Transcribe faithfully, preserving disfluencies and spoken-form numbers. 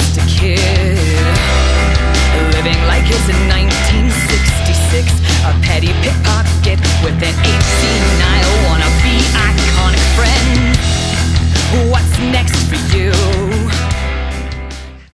just a kid, living like it's in nineteen sixty-six, a petty pick